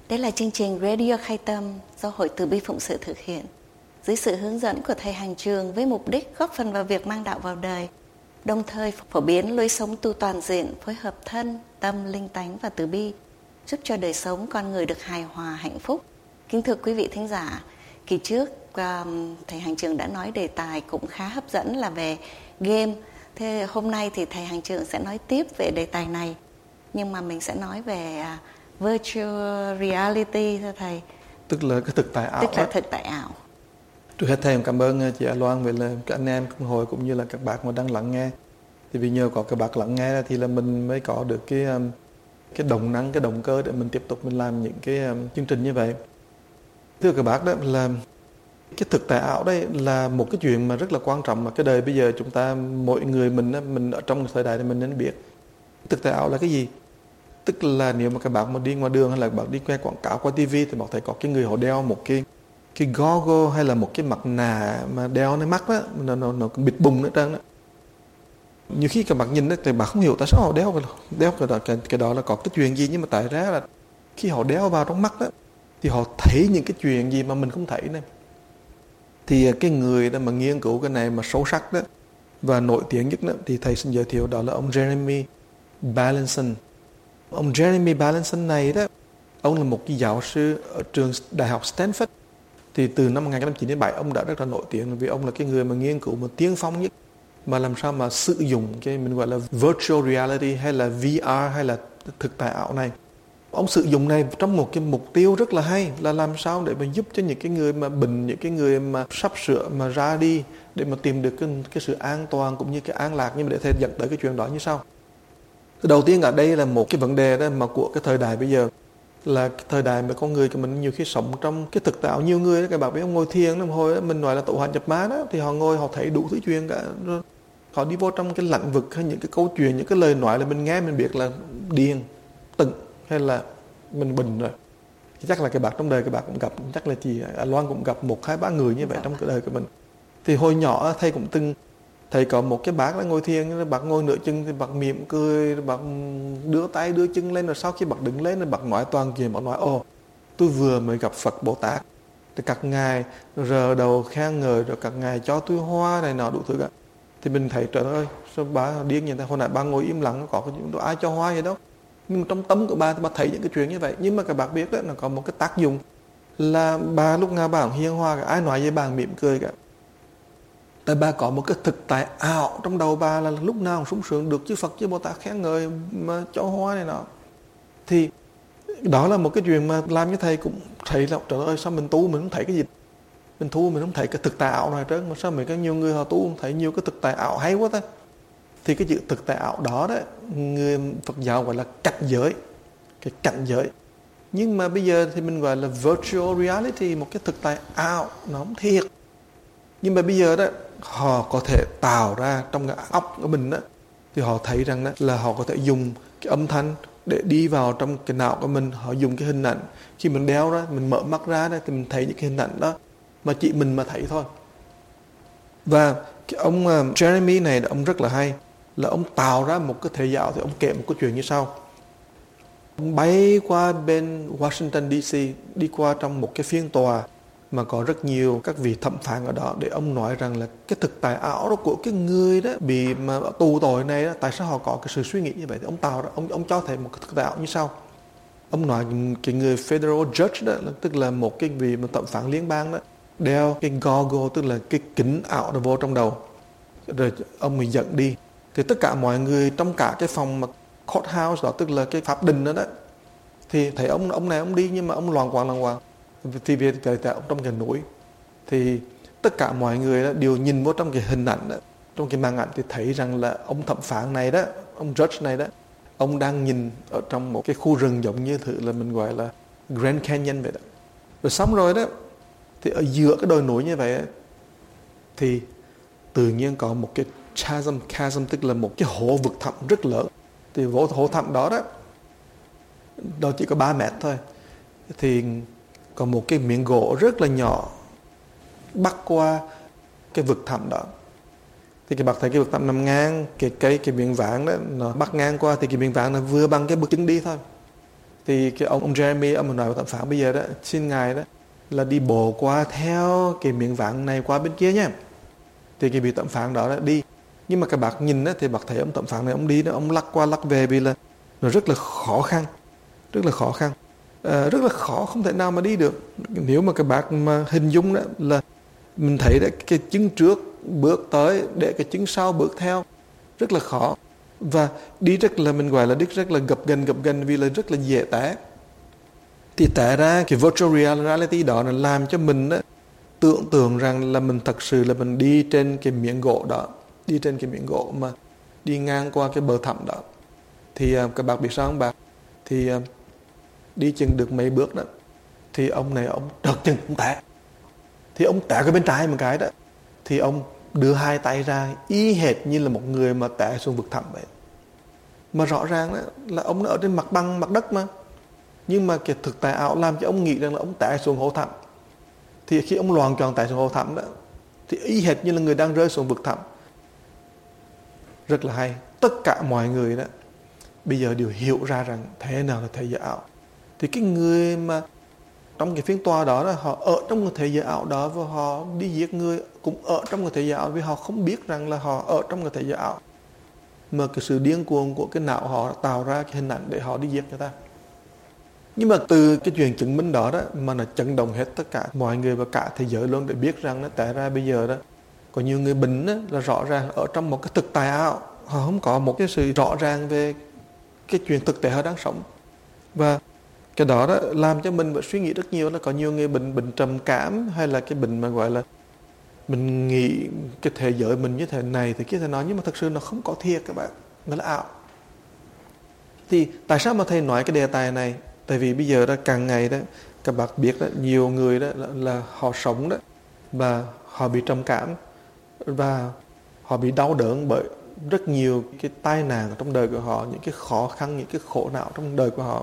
Đây là chương trình Radio Khai Tâm do Hội Từ Bi Phụng Sự thực hiện, dưới sự hướng dẫn của Thầy Hàng Trường với mục đích góp phần vào việc mang đạo vào đời, đồng thời phổ biến lối sống tu toàn diện, phối hợp thân, tâm, linh tánh và từ bi, giúp cho đời sống con người được hài hòa, hạnh phúc. Kính thưa quý vị thính giả, kỳ trước Thầy Hàng Trường đã nói đề tài cũng khá hấp dẫn là về game. Thế hôm nay thì Thầy Hàng Trường sẽ nói tiếp về đề tài này, nhưng mà mình sẽ nói về virtual reality thưa Thầy. Tức là cái thực tại ảo. Tức là thực tại ảo. Trước hết Thầy cảm ơn chị Loan về là các anh em cùng hội cũng như là các bạn mà đang lắng nghe. Thì vì nhờ có các bạn lắng nghe thì là mình mới có được cái động năng, cái động cơ để mình tiếp tục mình làm những cái chương trình như vậy. Thưa các bác, đó là cái thực tại ảo đây là một cái chuyện mà rất là quan trọng mà cái đời bây giờ chúng ta, mỗi người mình ở trong thời đại này mình nên biết. Thực tại ảo là cái gì? Tức là nếu mà các bạn mà đi ngoài đường hay là các bạn đi quay quảng cáo qua TV thì bạn thấy có cái người họ đeo một cái goggle hay là một cái mặt nạ mà đeo lên mắt đó, nó bịt bùng nữa trơn đó. Nhiều khi các bạn nhìn đó, thì bạn không hiểu tại sao họ đeo cái đó là có cái chuyện gì, nhưng mà tại ra là khi họ đeo vào trong mắt đó thì họ thấy những cái chuyện gì mà mình không thấy này. Thì cái người đó mà nghiên cứu cái này mà sâu sắc đó và nổi tiếng nhất đó, thì thầy xin giới thiệu đó là ông Jeremy Balanson. Ông Jeremy Balanson này đó, ông là một cái giáo sư ở trường đại học Stanford. Thì từ năm 1997 ông đã rất là nổi tiếng vì ông là cái người mà nghiên cứu mà tiên phong nhất mà làm sao mà sử dụng cái mình gọi là virtual reality hay là VR hay là thực tại ảo này. Ông sử dụng này trong một cái mục tiêu rất là hay là làm sao để mà giúp cho những cái người mà bệnh, những cái người mà sắp sửa mà ra đi để mà tìm được cái sự an toàn cũng như cái an lạc. Nhưng mà để thầy dẫn tới cái chuyện đó như sau. Đầu tiên ở đây là một cái vấn đề đó mà của cái thời đại bây giờ là cái thời đại mà con người của mình nhiều khi sống trong cái thực tại ảo. Nhiều người đó, các bạn biết ông ngồi thiền đó, hồi đó, mình nói là tụ hành nhập ma đó, thì họ ngồi họ thấy đủ thứ chuyện cả. Họ đi vô trong cái lĩnh vực hay những cái câu chuyện, những cái lời nói là mình nghe mình biết là điên, tận hay là mình bình rồi. Chắc là các bạn trong đời các bạn cũng gặp, chắc là chị Loan cũng gặp 1-2-3 người như vậy trong cái đời của mình. Thì hồi nhỏ thầy cũng từng thầy có một cái bác đã ngồi thiền, bác ngồi nửa chừng thì bác mỉm cười, bác đưa tay đưa chân lên, rồi sau khi bác đứng lên thì bác nói toàn chuyện, bác nói tôi vừa mới gặp Phật Bồ Tát, thì các ngài rờ đầu khen ngợi, rồi các ngài cho tôi hoa này nọ đủ thứ cả. Thì mình thấy trời ơi sao bà điên như thế, hồi nãy bà ngồi im lặng có cái chuyện ai cho hoa vậy đâu. Nhưng mà trong tâm của bà thì bà thấy những cái chuyện như vậy. Nhưng mà các bạn biết đó, nó có một cái tác dụng là bà lúc nào bà cũng hiền hòa cả, ai nói với bà mỉm cười cả. Tại bà có một cái thực tại ảo trong đầu bà là lúc nào cũng sung sướng được chư Phật chư Bồ Tát khen ngợi mà cho hoa này nọ. Thì đó là một cái chuyện mà làm như thầy cũng thấy là trời ơi sao mình tu mình không thấy cái gì, mình tu mình không thấy cái thực tại ảo này trơn, mà sao mấy cái nhiều người họ tu không thấy nhiều cái thực tại ảo hay quá ta. Thì cái chữ thực tại ảo đó đó người Phật giáo gọi là cảnh giới, cái cảnh giới. Nhưng mà bây giờ thì mình gọi là virtual reality, một cái thực tại ảo nó không thiệt. Nhưng mà bây giờ đó họ có thể tạo ra trong cái óc của mình đó, thì họ thấy rằng đó là họ có thể dùng cái âm thanh để đi vào trong cái não của mình. Họ dùng cái hình ảnh, khi mình đeo ra, mình mở mắt ra đó, thì mình thấy những cái hình ảnh đó mà chỉ mình mà thấy thôi. Và cái ông Jeremy này ông rất là hay, là ông tạo ra một cái thầy giáo. Thì ông kể một câu chuyện như sau. Ông bay qua bên Washington DC, đi qua trong một cái phiên tòa mà có rất nhiều các vị thẩm phán ở đó, để ông nói rằng là cái thực tại ảo đó của cái người đó bị mà tù tội này đó, tại sao họ có cái sự suy nghĩ như vậy. Thì ông tạo ra, ông cho thấy một cái thực tại ảo như sau. Ông nói cái người federal judge đó, tức là một cái vị mà thẩm phán liên bang đó, đeo cái goggle, tức là cái kính ảo nó vô trong đầu, rồi ông mình dẫn đi. Thì tất cả mọi người trong cả cái phòng mà courthouse đó, tức là cái pháp đình đó, thì thấy ông này ông đi, nhưng mà ông loạng quạng. Thì về trong cái núi thì tất cả mọi người đó đều nhìn vô trong cái hình ảnh đó, trong cái màn ảnh, thì thấy rằng là ông thẩm phán này đó, ông judge này đó, ông đang nhìn ở trong một cái khu rừng giống như thử là mình gọi là Grand Canyon vậy đó. Rồi xong rồi đó thì ở giữa cái đồi núi như vậy thì tự nhiên có một cái chasm, tức là một cái hố vực thẳm rất lớn. Thì hố thẳm đó chỉ có 3 mét thôi. Thì có một cái miếng gỗ rất là nhỏ bắc qua cái vực thẳm đó. Thì các bạn thấy cái vực thẳm nằm ngang cái miếng vàng đó, nó bắc ngang qua, thì cái miếng vàng nó vừa bằng cái bước chân đi thôi. Thì cái ông Jeremy, ông nói với thẩm phán bây giờ đó, xin ngài đó là đi bộ qua theo cái miếng vàng này qua bên kia nha. Thì cái vị thẩm phán đó là đi. Nhưng mà các bác nhìn đó, thì bác thấy ông thẩm phán này ông đi đó, ông lắc qua lắc về vì là nó rất là khó khăn. Rất là khó khăn. Rất là khó, không thể nào mà đi được. Nếu mà các bác mà hình dung đó là mình thấy đó, cái chân trước bước tới để cái chân sau bước theo rất là khó. Và đi rất là, mình gọi là đi rất là gập ghềnh vì là rất là dễ té. Thì té ra cái virtual reality đó nó làm cho mình đó, tưởng tượng rằng là mình thật sự là mình đi trên cái miếng gỗ đó, đi trên cái miếng gỗ mà đi ngang qua cái bờ thẳm đó. Thì các bác biết sao không bác? Thì đi chừng được mấy bước đó, thì ông này ông trợt chân ông té. Thì ông té cái bên trái một cái đó, thì ông đưa hai tay ra y hệt như là một người mà té xuống vực thẳm vậy. Mà rõ ràng đó, là ông ở trên mặt bằng, mặt đất mà. Nhưng mà cái thực tại ảo làm cho ông nghĩ rằng là ông té xuống hố thẳm. Thì khi ông loạng choạng té xuống hố thẳm đó, thì y hệt như là người đang rơi xuống vực thẳm. Rất là hay. Tất cả mọi người đó bây giờ đều hiểu ra rằng thế nào là thế giới ảo. Thì cái người mà trong cái phiên tòa đó, họ ở trong cái thế giới ảo đó, và họ đi giết người cũng ở trong cái thế giới ảo, vì họ không biết rằng là họ ở trong cái thế giới ảo. Mà cái sự điên cuồng của cái não họ tạo ra cái hình ảnh để họ đi giết người ta. Nhưng mà từ cái chuyện chứng minh đó mà nó chấn động hết tất cả mọi người và cả thế giới luôn, để biết rằng nó tại ra bây giờ đó có nhiều người bệnh đó, là rõ ràng ở trong một cái thực tại ảo, họ không có một cái sự rõ ràng về cái chuyện thực tế họ đang sống. Và cái đó làm cho mình phải suy nghĩ rất nhiều, là có nhiều người bệnh trầm cảm, hay là cái bệnh mà gọi là mình nghĩ cái thế giới mình như thế này thì kia thế nói, nhưng mà thật sự nó không có thiệt các bạn, nó là ảo. Thì tại sao mà thầy nói cái đề tài này? Tại vì bây giờ đó càng ngày đó các bạn biết đó, nhiều người đó là họ sống đó và họ bị trầm cảm và họ bị đau đớn bởi rất nhiều cái tai nạn trong đời của họ, những cái khó khăn, những cái khổ não trong đời của họ.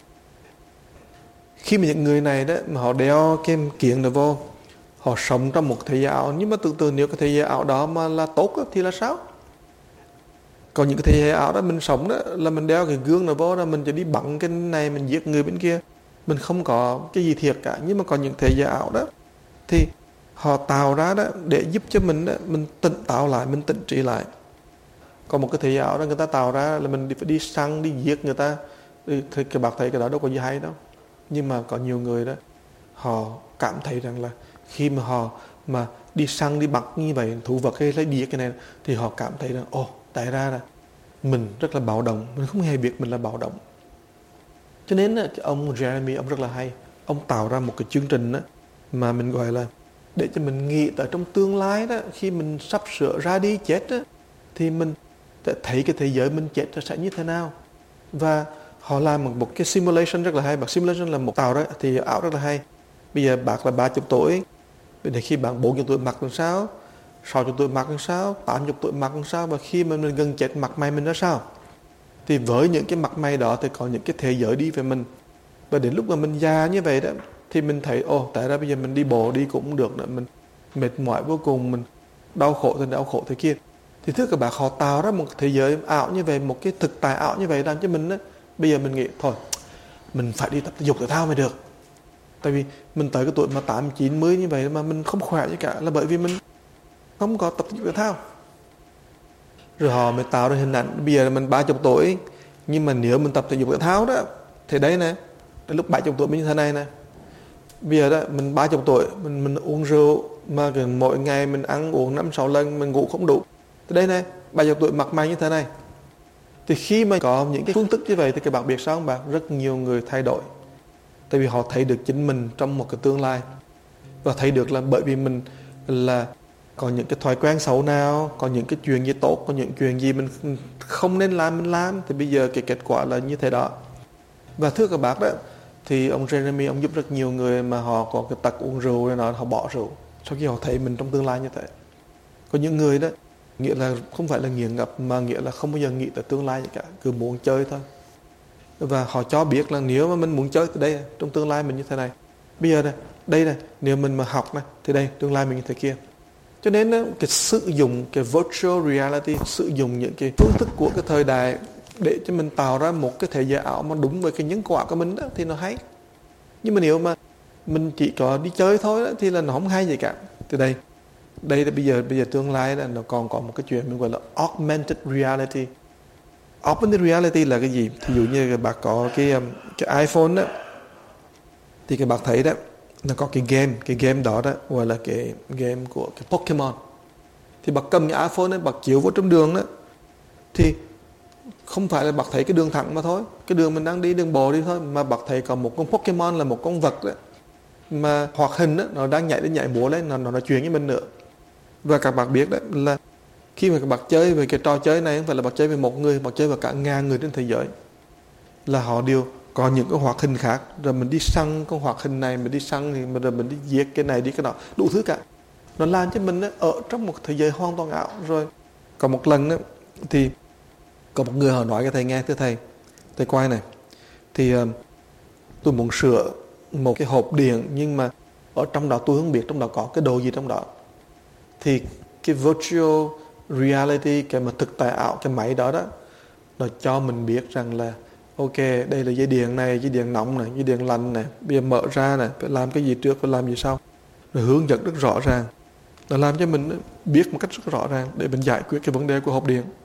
Khi mà những người này đó mà họ đeo cái kiếng đó vô, họ sống trong một thế giới ảo, nhưng mà tưởng tượng nếu cái thế giới ảo đó mà là tốt đó, thì là sao? Còn những cái thế giới ảo đó mình sống đó là mình đeo cái gương nào vô, là mình chỉ đi bắn cái này, mình giết người bên kia, mình không có cái gì thiệt cả. Nhưng mà còn những thế giới ảo đó thì họ tạo ra đó để giúp cho mình đó, mình tỉnh táo lại, mình tỉnh trí lại. Còn một cái thế giới ảo đó người ta tạo ra là mình phải đi săn, đi giết người ta, thì các bạn thấy cái đó đâu có gì hay đâu. Nhưng mà có nhiều người đó họ cảm thấy rằng là khi mà họ mà đi săn, đi bắt như vậy, thú vật hay lấy đĩa cái này, thì họ cảm thấy rằng tại ra là mình rất là bạo động, mình không hề biết mình là bạo động. Cho nên ông Jeremy ông rất là hay, ông tạo ra một cái chương trình đó mà mình gọi là để cho mình nghĩ tới trong tương lai đó, khi mình sắp sửa ra đi chết đó, thì mình sẽ thấy cái thế giới mình chết sẽ như thế nào. Và họ làm một cái simulation rất là hay. Simulation là một tạo ra thì ảo rất là hay. Bây giờ bác là 30 tuổi, bây giờ khi bạn 40 tuổi mặt làm sao, 60 tuổi mặt làm sao, 80 tuổi mặt làm sao, và khi mà mình gần chết mặt mày mình ra sao. Thì với những cái mặt mày đó thì có những cái thế giới đi về mình. Và đến lúc mà mình già như vậy đó thì mình thấy tại ra bây giờ mình đi bộ đi cũng không được nữa, mình mệt mỏi vô cùng, mình đau khổ thế kia. Thì thưa các bạn, họ tạo ra một thế giới ảo như vậy, một cái thực tại ảo như vậy, làm cho mình đó, bây giờ mình nghĩ thôi mình phải đi tập thể dục thể thao mới được. Tại vì mình tới cái tuổi mà 8-90 như vậy mà mình không khỏe gì cả, là bởi vì mình không có tập thể dục thể thao. Rồi họ mới tạo ra hình ảnh bây giờ mình 30 tuổi, nhưng mà nếu mình tập thể dục thể thao đó thì đấy nè, đến lúc 70 tuổi mình như thế này nè. Bây giờ đó mình 30 tuổi mình uống rượu mà mỗi ngày mình ăn uống 5-6 lần, mình ngủ không đủ. Thì đây nè, 30 tuổi mặt mày như thế này. Thì khi mà có những cái phương thức như vậy thì các bạn biết sao không bạn? Rất nhiều người thay đổi. Tại vì họ thấy được chính mình trong một cái tương lai. Và thấy được là bởi vì mình là có những cái thói quen xấu nào, có những cái chuyện gì tốt, có những chuyện gì mình không nên làm mình làm, thì bây giờ cái kết quả là như thế đó. Và thưa các bác đó, thì ông Jeremy ông giúp rất nhiều người mà họ có cái tật uống rượu này nọ, họ bỏ rượu sau khi họ thấy mình trong tương lai như thế. Có những người đó nghĩa là không phải là nghiện ngập, mà nghĩa là không bao giờ nghĩ tới tương lai gì cả, cứ muốn chơi thôi. Và họ cho biết là nếu mà mình muốn chơi thì đây, trong tương lai mình như thế này, bây giờ này, đây này, nếu mình mà học này thì đây, tương lai mình như thế kia. Cho nên cái sử dụng cái virtual reality, sử dụng những cái phương thức của cái thời đại để cho mình tạo ra một cái thế giới ảo mà đúng với cái nhân quả của mình đó, thì nó hay. Nhưng mà nếu mà mình chỉ có đi chơi thôi đó, thì là nó không hay gì cả. Từ đây là bây giờ tương lai là nó còn có một cái chuyện mình gọi là augmented reality. Augmented reality là cái gì? Ví dụ như các bạn có cái iPhone đó, thì các bạn thấy đó, nó có cái game đó gọi là cái game của cái Pokemon. Thì bạn cầm cái iPhone ấy, bạn chiếu vào trong đường đó, thì không phải là bạn thấy cái đường thẳng mà thôi, cái đường mình đang đi, đường bộ đi thôi, mà bạn thấy có một con Pokemon là một con vật đó, mà hoạt hình đó, nó đang nhảy đến nhảy múa lên, nó nói chuyện với mình nữa. Và các bạn biết đấy là khi mà các bạn chơi về cái trò chơi này, không phải là bạn chơi với một người, bạn chơi với cả ngàn người trên thế giới, là họ đều có những cái hoạt hình khác. Rồi mình đi săn con hoạt hình này, mình đi săn thì rồi mình đi giết cái này đi cái nọ, đủ thứ cả. Nó làm cho mình ở trong một thế giới hoàn toàn ảo. Rồi có một lần đó, thì có một người họ nói cho thầy nghe: thưa thầy quay này, thì tôi muốn sửa một cái hộp điện, nhưng mà ở trong đó tôi không biết trong đó có cái đồ gì trong đó. Thì cái virtual reality, cái mà thực tại ảo, cái máy đó nó cho mình biết rằng là ok, đây là dây điện này, dây điện nóng này, dây điện lạnh này, bây giờ mở ra này, phải làm cái gì trước, phải làm gì sau, rồi hướng dẫn rất rõ ràng. Nó làm cho mình biết một cách rất rõ ràng để mình giải quyết cái vấn đề của hộp điện.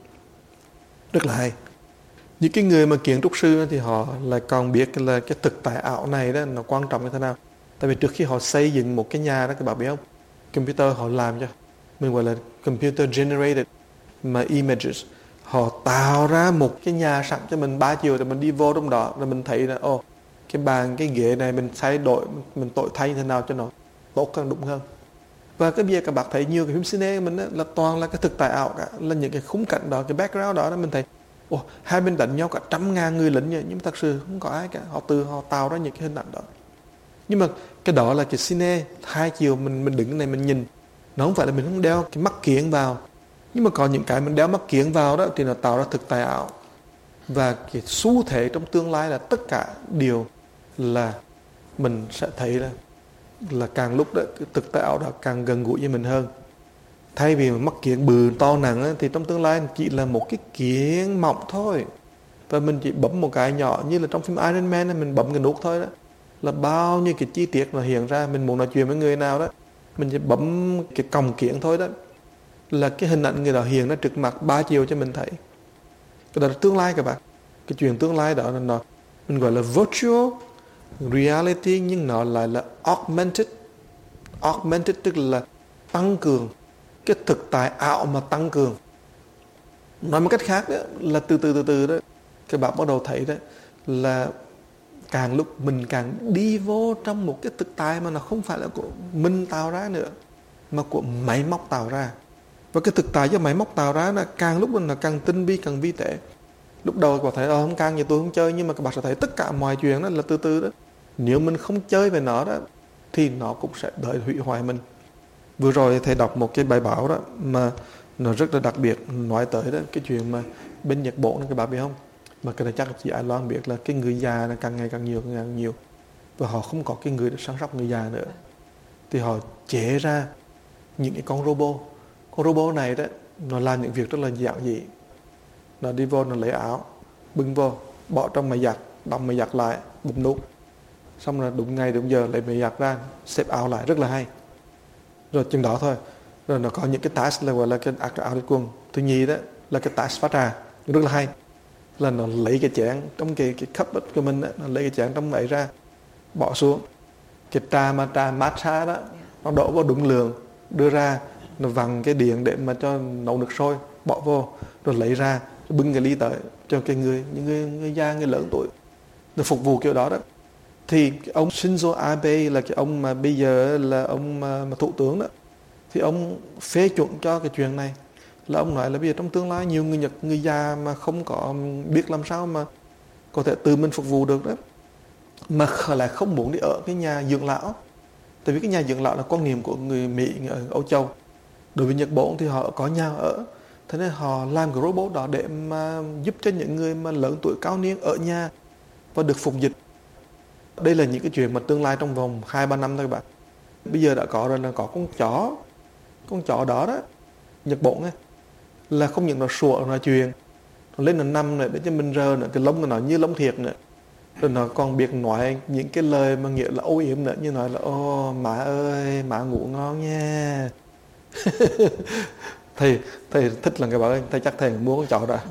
Rất là hay. Những cái người mà kiến trúc sư thì họ lại còn biết là cái thực tại ảo này đó nó quan trọng như thế nào. Tại vì trước khi họ xây dựng một cái nhà đó, các bạn biết không, computer họ làm cho mình, gọi là computer generated mà images. Họ tạo ra một cái nhà sẵn cho mình 3 chiều, rồi mình đi vô trong đó, rồi mình thấy là cái bàn, cái ghế này mình thay đổi, mình thay thế nào cho nó tốt hơn, đúng hơn. Và cái bây giờ các bạn thấy nhiều cái phim cine mình là toàn là cái thực tại ảo cả, là những cái khung cảnh đó, cái background đó mình thấy hai bên đánh nhau cả 100.000 người lính vậy, nhưng mà thật sự không có ai cả. Họ tạo ra những cái hình ảnh đó. Nhưng mà cái đó là cái cine 2 chiều, mình đứng này mình nhìn. Nó không phải là mình không đeo cái mắt kiếng vào, nhưng mà có những cái mình đeo mắt kiếng vào đó thì nó tạo ra thực tại ảo. Và cái xu thế trong tương lai là tất cả điều là mình sẽ thấy là càng lúc đó cái thực tại ảo đó càng gần gũi với mình hơn. Thay vì mắt kiếng bự to nặng thì trong tương lai chỉ là một cái kiếng mỏng thôi, và mình chỉ bấm một cái nhỏ, như là trong phim Iron Man mình bấm cái nút thôi đó, là bao nhiêu cái chi tiết nó hiện ra. Mình muốn nói chuyện với người nào đó, mình chỉ bấm cái còng kiếng thôi đó, là cái hình ảnh người đó hiện ra trước mặt 3 chiều cho mình thấy. Cái đó là tương lai các bạn. Cái chuyện tương lai đó là nó, mình gọi là virtual reality, nhưng nó lại là augmented. Augmented tức là tăng cường cái thực tại ảo mà tăng cường. Nói một cách khác đó, là từ từ đó các bạn bắt đầu thấy đó là càng lúc mình càng đi vô trong một cái thực tại mà nó không phải là của mình tạo ra nữa, mà của máy móc tạo ra. Và cái thực tại do máy móc tạo ra là càng lúc nó càng tinh vi, càng vi tế. Lúc đầu các bạn thấy không càng như tôi không chơi, nhưng mà các bạn sẽ thấy tất cả mọi chuyện đó là từ từ đó. Nếu mình không chơi về nó đó thì nó cũng sẽ đợi hủy hoại mình. Vừa rồi thầy đọc một cái bài báo đó mà nó rất là đặc biệt, nói tới đó cái chuyện mà bên Nhật Bản, các bạn biết không? Mà cái này chắc chị Ai Loan biết là cái người già là càng ngày càng nhiều, và họ không có cái người để săn sóc người già nữa, thì họ chế ra những cái con robot này đó, nó làm những việc rất là giản dị. Nó đi vô, nó lấy áo bưng vô, bỏ trong máy giặt, đóng máy giặt lại, bấm nút, xong rồi đúng ngày đúng giờ lấy máy giặt ra, xếp áo lại, rất là hay. Rồi chừng đó thôi. Rồi nó có những cái task là gọi là cái áo đi quần. Thứ nhì đó là cái task pha trà, rất là hay. Là nó lấy cái chén trong cái cup đó của mình đó, nó lấy cái chén trong ấy ra, bỏ xuống. Cái trà matcha đó, nó đổ vào đúng lượng, đưa ra, nó vặn cái điện để mà cho nấu nước sôi, bỏ vô, rồi lấy ra, rồi bưng cái ly tới cho cái những người già, người lớn tuổi, rồi phục vụ kiểu đó đó. Thì cái ông Shinzo Abe là cái ông mà bây giờ là ông mà thủ tướng đó, thì ông phê chuẩn cho cái chuyện này. Là ông nói là bây giờ trong tương lai nhiều người Nhật, người già mà không có biết làm sao mà có thể tự mình phục vụ được đó, mà lại không muốn đi ở cái nhà dưỡng lão. Tại vì cái nhà dưỡng lão là quan niệm của người Mỹ ở Âu Châu. Đối với Nhật Bản thì họ có nhà ở, thế nên họ làm cái robot đó để mà giúp cho những người mà lớn tuổi cao niên ở nhà và được phục dịch. Đây là những cái chuyện mà tương lai trong vòng 2-3 năm thôi các bạn. Bây giờ đã có rồi, là có con chó đó Nhật Bản ấy, là không những nó sủa, nó nói chuyện, Nó lên nó nằm nữa để cho mình rờ nữa, cái lông của nó như lông thiệt nữa. Rồi nó còn biết nói những cái lời mà nghĩa là âu yếm nữa, như nói là ô má ơi, má ngủ ngon nha. thầy thích là cái bảo ơi, thầy chắc thầy mua con chó ra.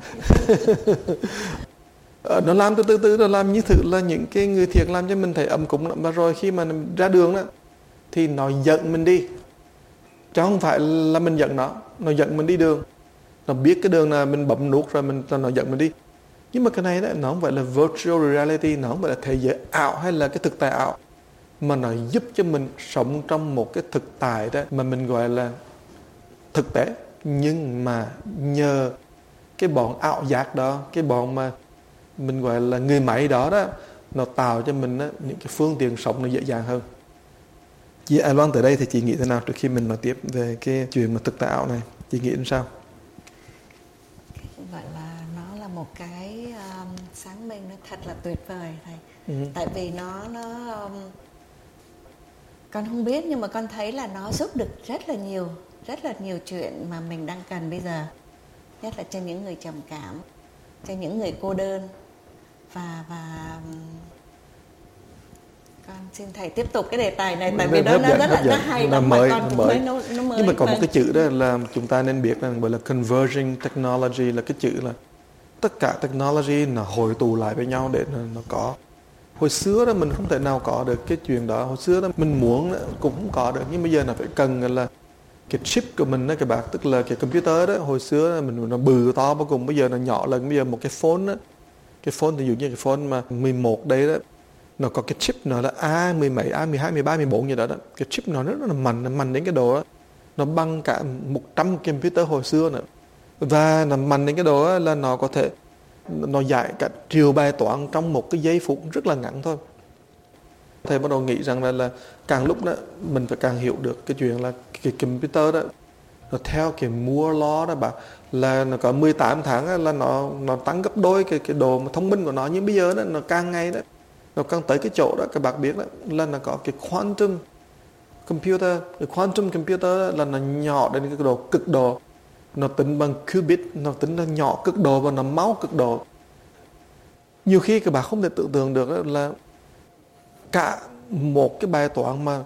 Nó làm từ từ nó làm như thử là những cái người thiệt làm cho mình thấy ấm cúng lắm. Và rồi khi mà ra đường đó thì nó giận mình đi, chứ không phải là mình giận nó giận mình đi đường. Nó biết cái đường là mình bấm nút rồi nó giận mình đi. Nhưng mà cái này đó, nó không phải là virtual reality, nó không phải là thế giới ảo hay là cái thực tại ảo, mà nó giúp cho mình sống trong một cái thực tại đó mà mình gọi là thực tế. Nhưng mà nhờ cái bọn ảo giác đó, cái bọn mà mình gọi là người máy đó, nó tạo cho mình đó, những cái phương tiện sống nó dễ dàng hơn. Chị Ai Loan tới đây thì chị nghĩ thế nào trước khi mình nói tiếp về cái chuyện mà thực tại ảo này? Chị nghĩ làm sao? Gọi là nó là một cái sáng minh nó thật là tuyệt vời thầy. Tại vì nó con không biết, nhưng mà con thấy là nó giúp được rất là nhiều chuyện mà mình đang cần bây giờ, nhất là cho những người trầm cảm, cho những người cô đơn. Và con xin thầy tiếp tục cái đề tài này, tại vì nó rất là hay, nó mới. Nó mới. Nhưng mà có một cái chữ đó là chúng ta nên biết là gọi là converging technology, là cái chữ là tất cả technology nó hội tụ lại với nhau để nó có. Hồi xưa đó mình không thể nào có được cái chuyện đó, hồi xưa đó mình muốn cũng không có được, nhưng bây giờ là phải cần là cái chip của mình đó các bạn, tức là cái computer đó. Hồi xưa mình nó bự to vô cùng, bây giờ nó nhỏ lần. Bây giờ một cái phone đó, cái phone ví dụ như cái phone mà 11 đây đó, nó có cái chip nó là A17, A12, 13, 14 như đó đó. Cái chip nó rất là mạnh đến cái độ đó, nó bằng cả 100 computer hồi xưa nữa. Và nó mạnh đến cái độ đó là nó có thể nó giải cả triệu bài toán trong một cái giây phút rất là ngắn thôi. Thầy bắt đầu nghĩ rằng là càng lúc đó mình phải càng hiểu được cái chuyện là cái computer đó nó theo cái Moore law đó bạn, là nó có 18 tháng đó, là nó tăng gấp đôi cái độ thông minh của nó. Nhưng bây giờ đó nó càng ngày đó nó càng tới cái chỗ đó các bạn biết đó, là nó có cái quantum computer. Cái quantum computer đó là nó nhỏ đến cái độ cực độ, nó tính bằng qubit, nó tính là nhỏ cực độ và nó mau cực độ. Nhiều khi các bạn không thể tưởng tượng được là cả một cái bài toán mà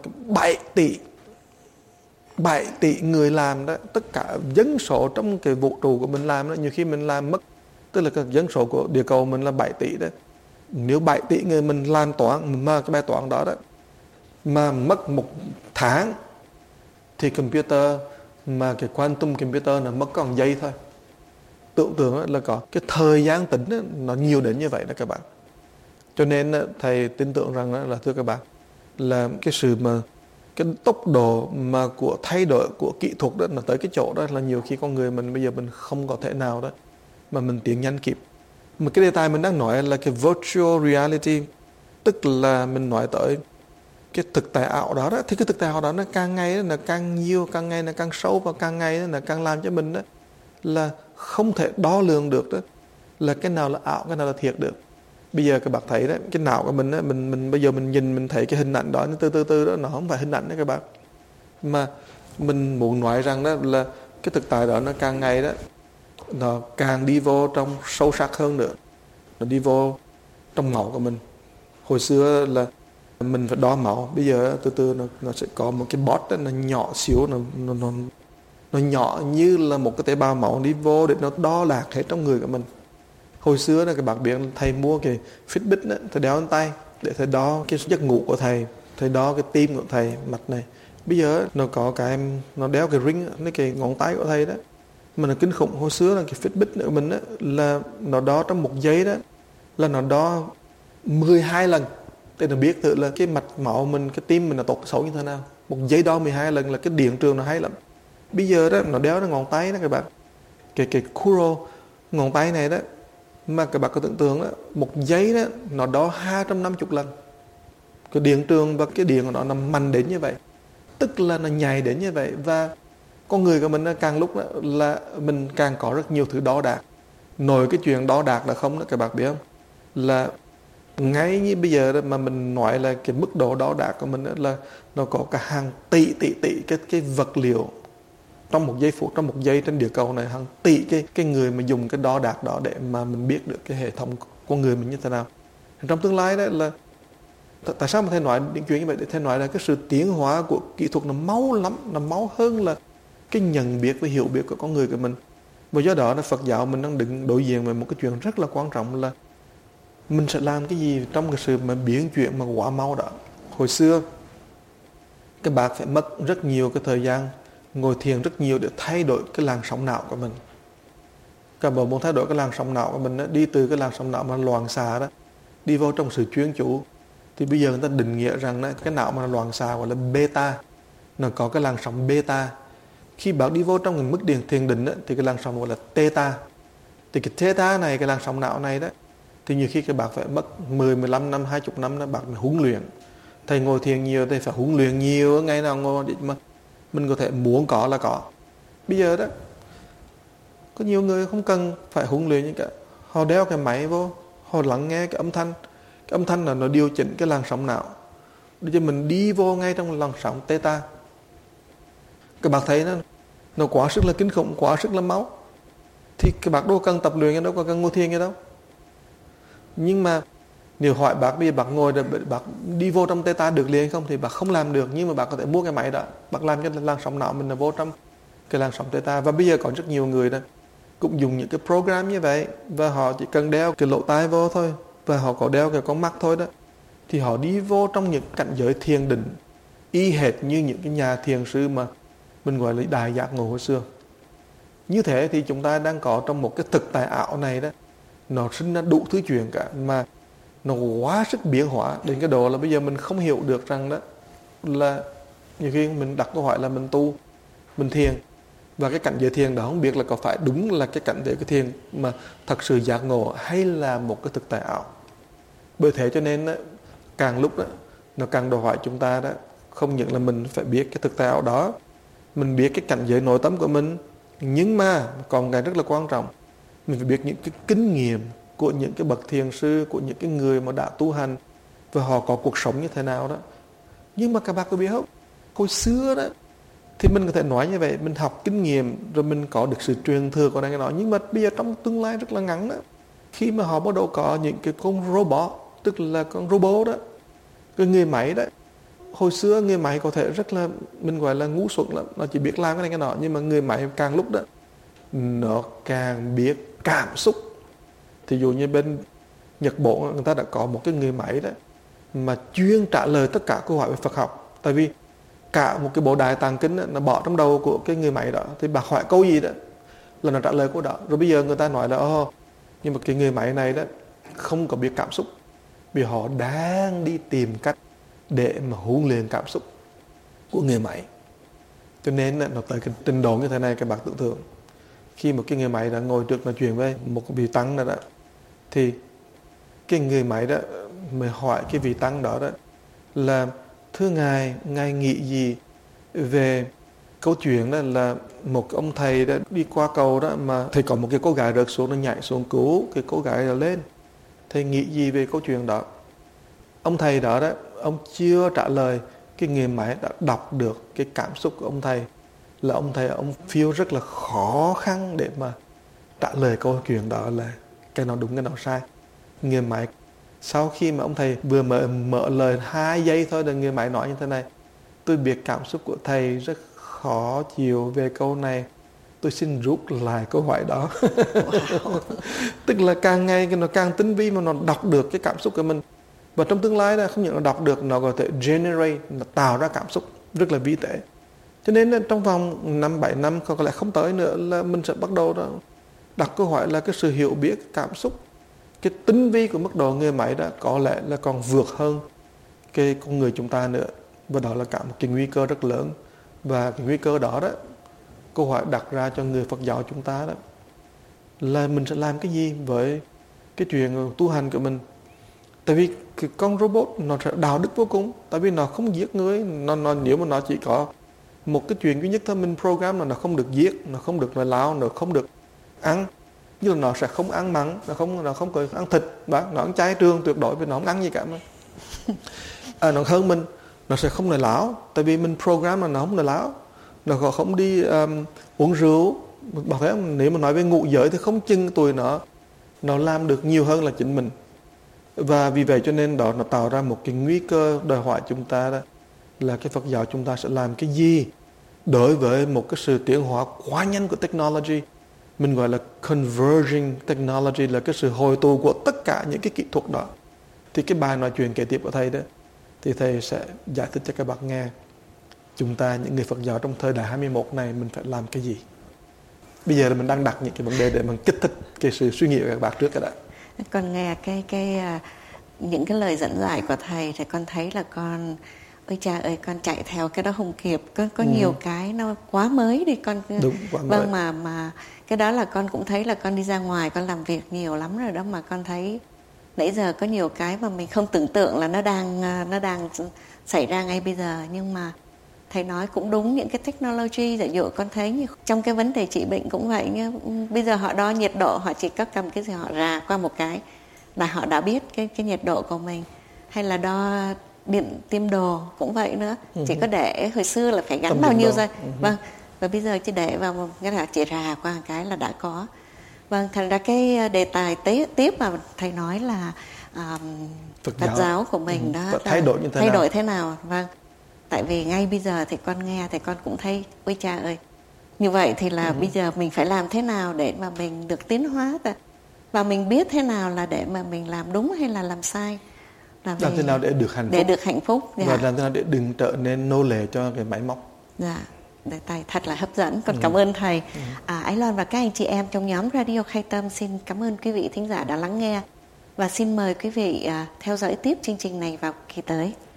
7 tỷ người làm đó, tất cả dân số trong cái vũ trụ của mình làm đó, nhiều khi mình làm mất, tức là cái dân số của địa cầu mình là 7 tỷ đó. Nếu 7 tỷ người mình làm toán mà cái bài toán đó mà mất 1 tháng thì computer mà cái quantum computer nó mất còn giây thôi. Tưởng tượng là có cái thời gian tính đó, nó nhiều đến như vậy đó các bạn. Cho nên thầy tin tưởng rằng là thưa các bạn, là cái sự mà cái tốc độ mà của thay đổi của kỹ thuật đó, nó tới cái chỗ đó là nhiều khi con người mình bây giờ mình không có thể nào đó mà mình tiến nhanh kịp. Mà cái đề tài mình đang nói là cái virtual reality, tức là mình nói tới cái thực tại ảo đó, thì cái thực tại ảo đó nó càng ngày nó càng nhiều, càng ngày nó càng sâu, và càng ngày nó càng làm cho mình đó là không thể đo lường được đó là cái nào là ảo, cái nào là thiệt được. Bây giờ các bạn thấy đó, cái não của mình đó, mình bây giờ mình nhìn mình thấy cái hình ảnh đó, nó từ đó, nó không phải hình ảnh đó các bạn, mà mình muốn nói rằng đó là cái thực tại đó nó càng ngày đó nó càng đi vô trong sâu sắc hơn nữa, nó đi vô trong máu của mình. Hồi xưa là mình phải đo máu, bây giờ từ từ nó sẽ có một cái bot đó, nó nhỏ xíu, nó nhỏ như là một cái tế bào máu đi vô để nó đo đạc hết trong người của mình. Hồi xưa là các bạn biết thầy mua cái Fitbit đó, thầy đeo trên tay để thầy đo cái giấc ngủ của thầy đo cái tim của thầy, mạch này. Bây giờ nó có cái nó đeo cái ring, cái ngón tay của thầy đó, mà nó kinh khủng. Hồi xưa là cái Fitbit của mình đó, là nó đo trong 1 giây đó là nó đo 12 lần để nó biết tự là cái mạch máu mình, cái tim mình là tốt xấu như thế nào. 1 giây đo 12 lần là cái điện trường nó hay lắm. Bây giờ đó nó đeo nó ngón tay đó các bạn, cái Kuro ngón tay này đó, mà các bạn có tưởng tượng đó, 1 giây đó nó đo 250 lần. Cái điện trường và cái điện của nó mạnh đến như vậy, tức là nó nhạy đến như vậy. Và con người của mình càng lúc đó là mình càng có rất nhiều thứ đo đạc. Nổi cái chuyện đo đạc là không đó các bạn biết không, là ngay như bây giờ đó mà mình nói là cái mức độ đo đạc của mình là nó có cả hàng tỷ cái vật liệu trong một giây phút, trong một giây trên địa cầu này hàng tỷ cái người mà dùng cái đo đạc đó để mà mình biết được cái hệ thống con người mình như thế nào. Trong tương lai đó là tại sao mà thầy nói những chuyện như vậy? Để thầy nói là cái sự tiến hóa của kỹ thuật nó mau lắm, nó mau hơn là cái nhận biết và hiểu biết của con người của mình. Và do đó là Phật giáo mình đang đứng đối diện với một cái chuyện rất là quan trọng là mình sẽ làm cái gì trong cái sự mà biến chuyển mà quá mau đó. Hồi xưa các bạn phải mất rất nhiều cái thời gian ngồi thiền rất nhiều để thay đổi cái làn sóng não của mình. Các bạn muốn thay đổi cái làn sóng não của mình đó, đi từ cái làn sóng não mà loạn xạ đó đi vào trong sự chuyên chú, thì bây giờ người ta định nghĩa rằng đó, cái não mà loạn xạ gọi là beta, nó có cái làn sóng beta. Khi bạn đi vô trong cái mức thiền định đó, thì cái làn sóng gọi là theta. Thì cái theta này, cái làn sóng não này đó, thì nhiều khi các bạn phải mất 10, 15 năm, 20 năm đó bạn huấn luyện. Thầy ngồi thiền nhiều, thầy phải huấn luyện nhiều, ngày nào ngồi để mà mình có thể muốn có là có. Bây giờ đó có nhiều người không cần phải huấn luyện như cả, họ đeo cái máy vô, họ lắng nghe cái âm thanh là nó điều chỉnh cái làn sóng não để cho mình đi vô ngay trong làn sóng theta. Các bạn thấy nó quá sức là kinh khủng, quá sức là máu, thì các bạn đâu cần tập luyện, đâu cần ngồi thiền gì đâu. Nhưng mà nếu hỏi bác bây giờ bác ngồi để bác đi vô trong theta được liền không, thì bác không làm được. Nhưng mà bác có thể mua cái máy đó, bác làm cái làn sóng não mình là vô trong cái làn sóng theta. Và bây giờ có rất nhiều người đó cũng dùng những cái program như vậy, và họ chỉ cần đeo cái lỗ tai vô thôi, và họ có đeo cái con mắt thôi đó, thì họ đi vô trong những cảnh giới thiền định y hệt như những cái nhà thiền sư mà mình gọi là đại giác ngộ hồi xưa. Như thế thì chúng ta đang có trong một cái thực tại ảo này đó, nó sinh ra đủ thứ chuyện cả, mà nó quá sức biến hóa đến cái độ là bây giờ mình không hiểu được rằng đó là nhiều khi mình đặt câu hỏi là mình tu, mình thiền, và cái cảnh giới thiền đó không biết là có phải đúng là cái cảnh giới cái thiền mà thật sự giác ngộ hay là một cái thực tại ảo. Bởi thế cho nên đó, càng lúc đó, nó càng đòi hỏi chúng ta đó, không những là mình phải biết cái thực tại ảo đó, mình biết cái cảnh giới nội tâm của mình, nhưng mà còn cái rất là quan trọng, mình phải biết những cái kinh nghiệm của những cái bậc thiền sư, của những cái người mà đã tu hành, và họ có cuộc sống như thế nào đó. Nhưng mà các bạn có biết không, hồi xưa đó thì mình có thể nói như vậy, mình học kinh nghiệm rồi mình có được sự truyền thừa của cái đó. Nhưng mà bây giờ trong tương lai rất là ngắn đó, khi mà họ bắt đầu có những cái con robot, tức là con robot đó, cái người máy đó. Hồi xưa người máy có thể rất là, mình gọi là ngu xuẩn lắm, nó chỉ biết làm cái này cái nọ. Nhưng mà người máy càng lúc đó nó càng biết cảm xúc. Thì dụ như bên Nhật Bản người ta đã có một cái người máy đó mà chuyên trả lời tất cả câu hỏi về Phật học. Tại vì cả một cái bộ đại tàng kinh đó, nó bỏ trong đầu của cái người máy đó, thì bà hỏi câu gì đó là nó trả lời câu đó. Rồi bây giờ người ta nói là nhưng mà cái người máy này đó không có biết cảm xúc, vì họ đang đi tìm cách để mà huấn luyện cảm xúc của người máy. Cho nên nó tới cái trình độ như thế này, các bạn tưởng tượng khi một cái người máy đã ngồi trước nói chuyện với một vị tăng đó, thì cái người máy đó mới hỏi cái vị tăng đó là thưa ngài nghĩ gì về câu chuyện đó là một ông thầy đã đi qua cầu đó, mà thầy có một cái cô gái rớt xuống, nó nhảy xuống cứu cái cô gái đó lên, thầy nghĩ gì về câu chuyện đó? Ông thầy đó ông chưa trả lời, cái người máy đã đọc được cái cảm xúc của ông thầy, là ông thầy ông feel rất là khó khăn để mà trả lời câu chuyện đó là cái nào đúng cái nào sai. Người máy sau khi mà ông thầy vừa mở lời 2 giây thôi, là người máy nói như thế này: tôi biết cảm xúc của thầy rất khó chịu về câu này, tôi xin rút lại câu hỏi đó. Wow. Tức là càng ngày nó càng tinh vi mà nó đọc được cái cảm xúc của mình. Và trong tương lai không những nó đọc được, nó có thể generate, nó tạo ra cảm xúc rất là vi tế. Cho nên trong vòng 5-7 năm, có lẽ không tới nữa, là mình sẽ bắt đầu đó đặt câu hỏi là cái sự hiểu biết cảm xúc, cái tinh vi của mức độ người máy đó có lẽ là còn vượt hơn cái con người chúng ta nữa. Và đó là cả một cái nguy cơ rất lớn. Và cái nguy cơ đó câu hỏi đặt ra cho người Phật giáo chúng ta đó là mình sẽ làm cái gì với cái chuyện tu hành của mình. Tại vì cái con robot nó sẽ đạo đức vô cùng, tại vì nó không giết người. Nó nếu mà nó chỉ có một cái chuyện duy nhất thôi, mình program nó không được giết, nó không được lao, nó không được ăn, như là nó sẽ không ăn mặn, nó không có ăn thịt, nó ăn chay trường tuyệt đối, vì nó không ăn gì cả mà. Nó hơn mình, nó sẽ không lời láo, tại vì mình program là nó không lời láo. nó không đi uống rượu. Bảo thấy không? Nếu mà nói về ngụ giới thì không chừng tụi nó làm được nhiều hơn là chính mình. Và vì vậy cho nên đó nó tạo ra một cái nguy cơ đòi hỏi chúng ta đó là cái Phật giáo chúng ta sẽ làm cái gì đối với một cái sự tiến hóa quá nhanh của technology. Mình gọi là converging technology, là cái sự hồi tụ của tất cả những cái kỹ thuật đó. Thì cái bài nói chuyện kế tiếp của thầy đó thì thầy sẽ giải thích cho các bạn nghe chúng ta những người Phật giáo trong thời đại 21 này mình phải làm cái gì. Bây giờ là mình đang đặt những cái vấn đề để mình kích thích cái sự suy nghĩ của các bạn trước cái đã. Con nghe những cái lời dẫn giải của thầy thì con thấy là con ôi cha ơi, con chạy theo cái đó không kịp. Có nhiều cái nó quá mới đi con. Đúng, quá mới. Vâng, mà cái đó là con cũng thấy là con đi ra ngoài con làm việc nhiều lắm rồi đó, mà con thấy nãy giờ có nhiều cái mà mình không tưởng tượng là nó đang xảy ra ngay bây giờ. Nhưng mà thầy nói cũng đúng, những cái technology giả dụ con thấy như trong cái vấn đề trị bệnh cũng vậy nhá. Bây giờ họ đo nhiệt độ, họ chỉ có cầm cái gì họ rà qua một cái là họ đã biết cái nhiệt độ của mình. Hay là đo điện tiêm đồ cũng vậy nữa. Chỉ có để hồi xưa là phải gắn bao nhiêu giây. Vâng, và bây giờ chỉ để vào một cái là chỉ rà qua một cái là đã có. Vâng, thành ra cái đề tài tiếp mà thầy nói là Phật giáo của mình đó thay đổi thế nào. Vâng, tại vì ngay bây giờ thì con nghe thì con cũng thấy ôi cha ơi, như vậy thì là bây giờ mình phải làm thế nào để mà mình được tiến hóa và mình biết thế nào là để mà mình làm đúng hay là làm sai, làm thế nào để được hạnh phúc dạ. Và làm thế nào để đừng trở nên nô lệ cho cái máy móc. Dạ, đề tài thật là hấp dẫn. Con cảm ơn thầy. Ái Loan và các anh chị em trong nhóm Radio Khai Tâm xin cảm ơn quý vị thính giả đã lắng nghe và xin mời quý vị theo dõi tiếp chương trình này vào kỳ tới.